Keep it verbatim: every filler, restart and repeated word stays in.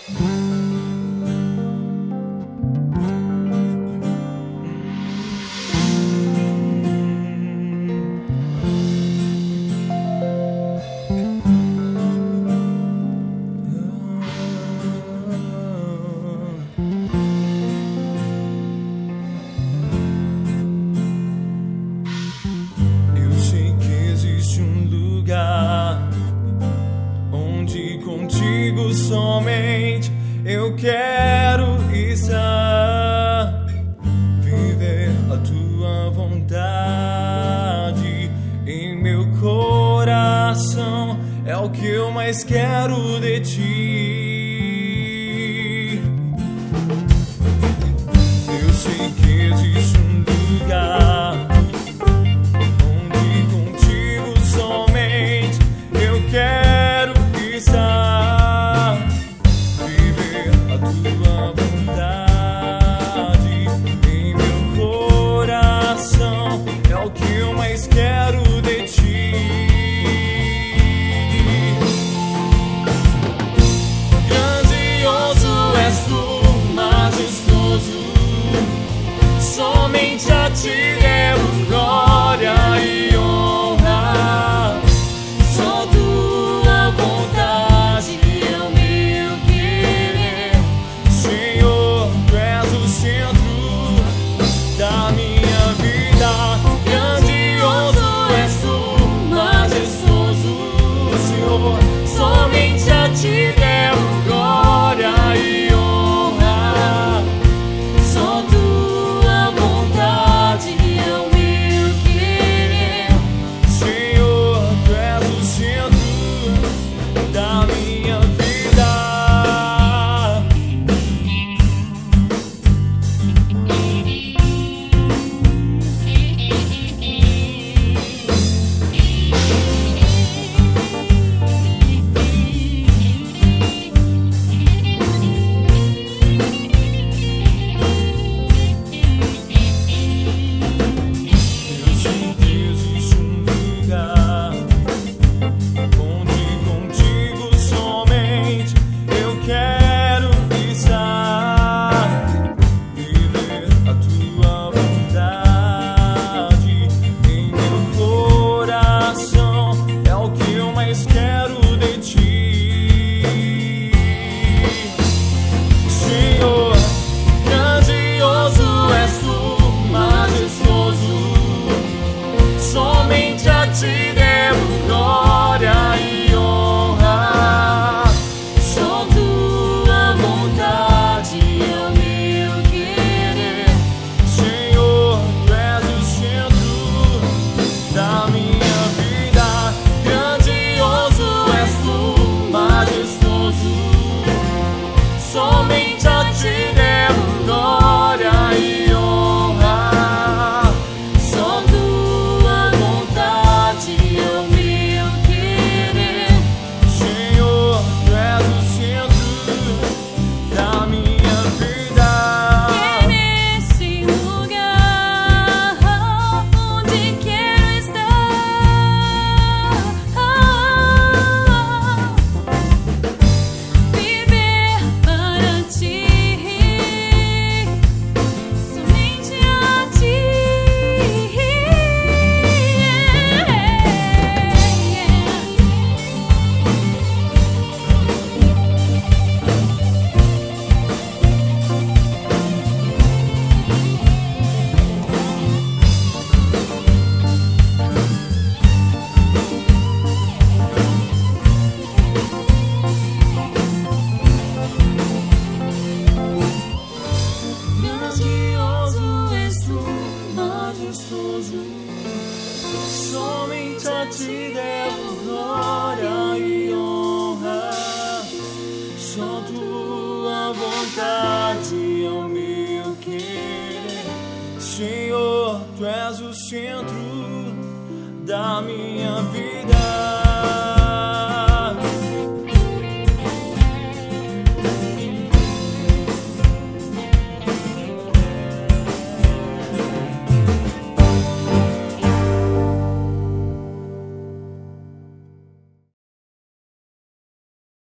Onde contigo somente eu quero estar, viver a tua vontade em meu coração, é o que eu mais quero de ti. Eu sei que existe um lugar onde contigo somente eu quero estar, viver a tua vontade em meu coração, é o que eu mais quero de ti. Grandioso és tu, majestoso, somente a ti devo glória e honra. Só tua vontade é o meu querer. Senhor, tu és o centro da minha vida. Grandioso és tu, majestoso, Senhor, somente a ti devo glória e honra. Só tua vontade é o meu querer. Senhor, tu és o centro da minha vida. Eu sei que existe um lugar onde contigo somente eu quero estar, viver a tua vontade em meu coração, é o que eu mais quero de ti. Senhor, grandioso és tu, majestoso, somente a ti devo glória e honra. Só tua vontade é o meu querer. Senhor, tu és o centro da minha vida. Grandioso és tu, majestoso, somente a ti devo glória e honra. Só tua vontade é o meu querer. Senhor, tu és o centro da minha vida. É nesse lugar onde quero estar, viver para ti, somente a ti. Grandioso és tu, majestoso, somente a ti devo glória e honra. Só tua vontade é o meu querer. Senhor, tu és o centro da minha vida.